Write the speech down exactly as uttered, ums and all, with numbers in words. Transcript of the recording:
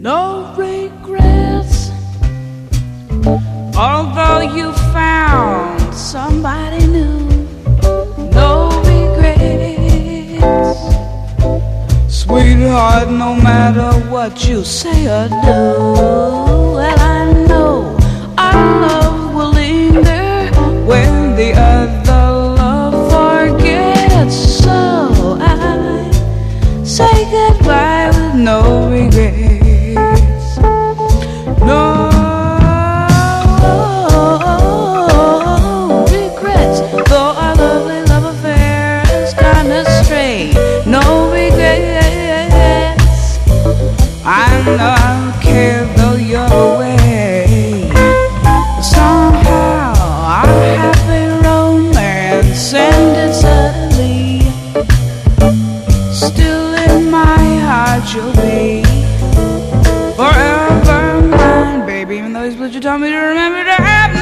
No regrets, although you found somebody new. No regrets, sweetheart, no matter what you say or do. Well, I know our love will linger when the other love forgets. So I say goodbye with no regrets. No regrets, though our lovely love affair has gone astray. No regrets, I know I don't care though you're away. Somehow our happy romance ended suddenly. Still in my heart you'll be forever mine, baby. Even though you split, you told me to remember to have